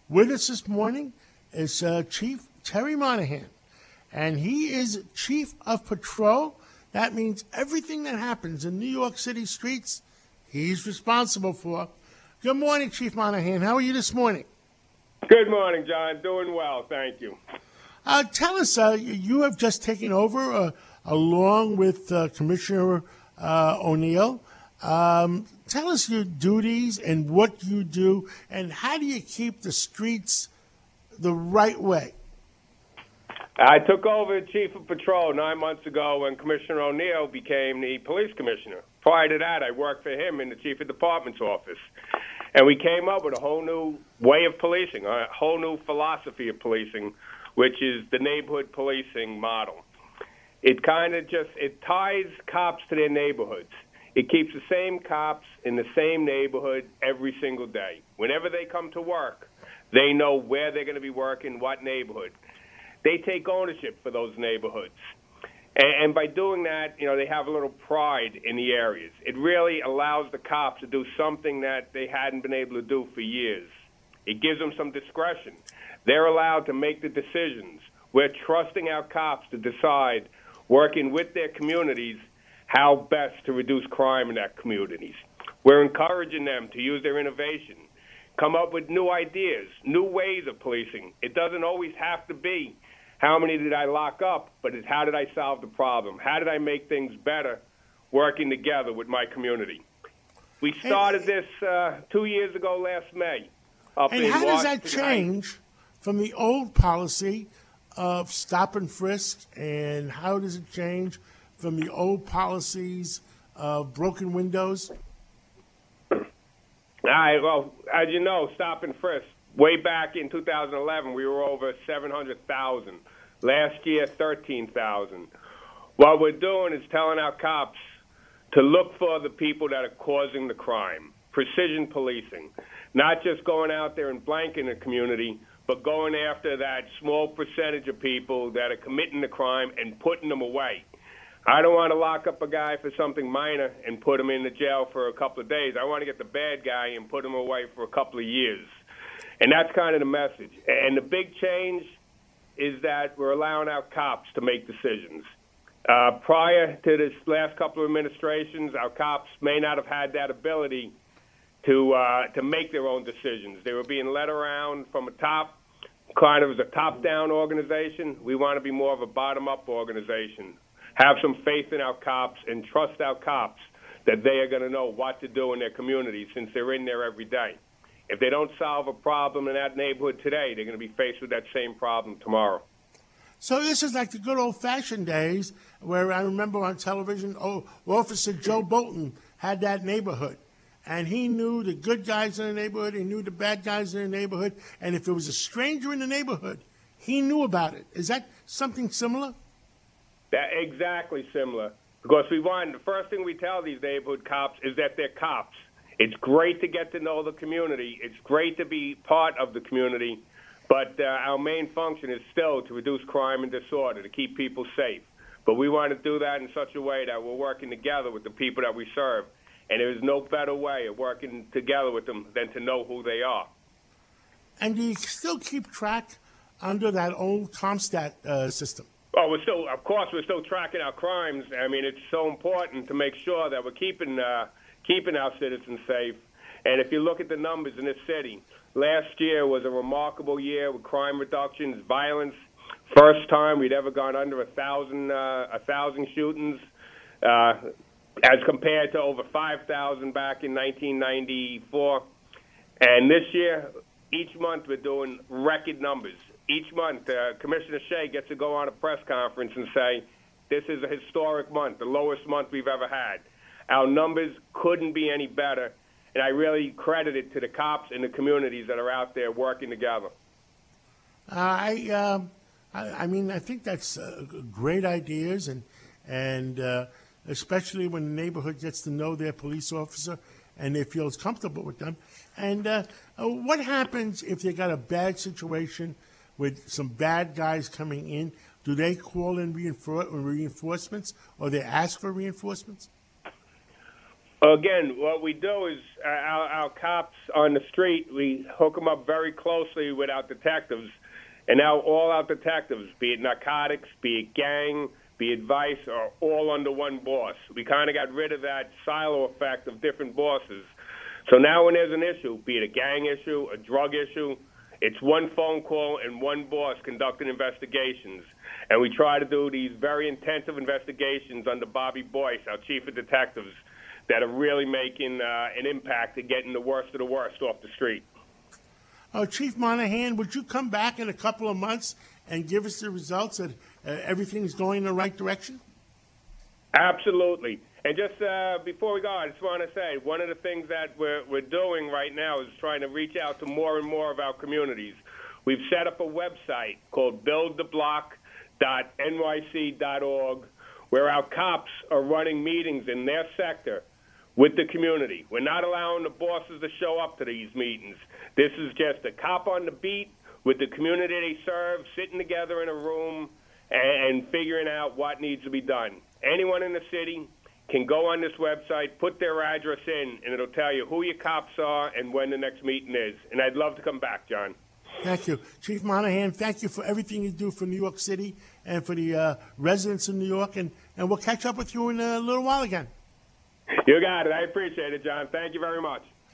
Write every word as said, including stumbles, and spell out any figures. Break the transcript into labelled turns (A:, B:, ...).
A: With us this morning is uh, Chief Terry Monahan, and he is Chief of Patrol. That means everything that happens in New York City streets, he's responsible for. Good morning, Chief Monahan. How are you this morning?
B: Good morning, John. Doing well, thank you.
A: Uh, tell us, uh, you have just taken over uh, along with uh, Commissioner uh, O'Neill. Um, tell us your duties and what you do, and how do you keep the streets the right way?
B: I took over Chief of Patrol nine months ago when Commissioner O'Neill became the police commissioner. Prior to that, I worked for him in the Chief of Department's office. And we came up with a whole new way of policing, a whole new philosophy of policing, which is the neighborhood policing model. It kind of just, it ties cops to their neighborhoods. It keeps the same cops in the same neighborhood every single day. Whenever they come to work, they know where they're going to be working, what neighborhood. They take ownership for those neighborhoods. And, and by doing that, you know, they have a little pride in the areas. It really allows the cops to do something that they hadn't been able to do for years. It gives them some discretion. They're allowed to make the decisions. We're trusting our cops to decide, working with their communities, how best to reduce crime in their communities. We're encouraging them to use their innovation, come up with new ideas, new ways of policing. It doesn't always have to be how many did I lock up, but it's how did I solve the problem? How did I make things better working together with my community? We started this uh, two years ago last May. Up
A: and
B: in
A: how does that
B: Washington
A: change
B: Heights.
A: from the old policy of stop and frisk, and how does it change from the old policies of broken windows?
B: All right, well, as you know, stop and frisk. Way back in two thousand eleven, we were over seven hundred thousand. Last year, thirteen thousand. What we're doing is telling our cops to look for the people that are causing the crime. Precision policing. Not just going out there and blanking the community, but going after that small percentage of people that are committing the crime and putting them away. I don't want to lock up a guy for something minor and put him in the jail for a couple of days. I want to get the bad guy and put him away for a couple of years. And that's kind of the message. And the big change is that we're allowing our cops to make decisions. Uh, prior to this last couple of administrations, our cops may not have had that ability to uh, to make their own decisions. They were being led around from a top, kind of as a top-down organization. We want to be more of a bottom-up organization. Have some faith in our cops and trust our cops that they are going to know what to do in their community since they're in there every day. If they don't solve a problem in that neighborhood today, they're going to be faced with that same problem tomorrow.
A: So this is like the good old-fashioned days where I remember on television, oh, Officer Joe Bolton had that neighborhood. And he knew the good guys in the neighborhood, he knew the bad guys in the neighborhood, and if there was a stranger in the neighborhood, he knew about it. Is that something similar?
B: That exactly similar. Because we want, the first thing we tell these neighborhood cops is that they're cops. It's great to get to know the community. It's great to be part of the community. But uh, our main function is still to reduce crime and disorder, to keep people safe. But we want to do that in such a way that we're working together with the people that we serve. And there is no better way of working together with them than to know who they are.
A: And do you still keep track under that old CompStat uh, system?
B: Oh, we're still, of course, we're still tracking our crimes. I mean, it's so important to make sure that we're keeping uh, keeping our citizens safe. And if you look at the numbers in this city, last year was a remarkable year with crime reductions, violence. First time we'd ever gone under a thousand uh, a thousand shootings, uh, as compared to over five thousand back in nineteen ninety-four. And this year, each month we're doing record numbers. Each month, uh, Commissioner Shea gets to go on a press conference and say, this is a historic month, the lowest month we've ever had. Our numbers couldn't be any better, and I really credit it to the cops and the communities that are out there working together.
A: Uh, I, uh, I, I mean, I think that's uh, great ideas, and and uh, especially when the neighborhood gets to know their police officer and they feel comfortable with them. And uh, uh, what happens if they got a bad situation with some bad guys coming in? Do they call in reinfor- reinforcements, or they ask for reinforcements?
B: Again, what we do is uh, our, our cops on the street, we hook them up very closely with our detectives. And now all our detectives, be it narcotics, be it gang, be it vice, are all under one boss. We kind of got rid of that silo effect of different bosses. So now when there's an issue, be it a gang issue, a drug issue, it's one phone call and one boss conducting investigations. And we try to do these very intensive investigations under Bobby Boyce, our chief of detectives, that are really making uh, an impact at getting the worst of the worst off the street.
A: Uh, Chief Monahan, would you come back in a couple of months and give us the results that uh, everything's going in the right direction?
B: Absolutely. And just uh, before we go, I just want to say one of the things that we're, we're doing right now is trying to reach out to more and more of our communities. We've set up a website called build the block dot N Y C dot org where our cops are running meetings in their sector with the community. We're not allowing the bosses to show up to these meetings. This is just a cop on the beat with the community they serve, sitting together in a room and, and figuring out what needs to be done. Anyone in the city can go on this website, put their address in, and it'll tell you who your cops are and when the next meeting is. And I'd love to come back, John.
A: Thank you. Chief Monahan, thank you for everything you do for New York City and for the uh, residents of New York, and, and we'll catch up with you in a little while again.
B: You got it. I appreciate it, John. Thank you very much.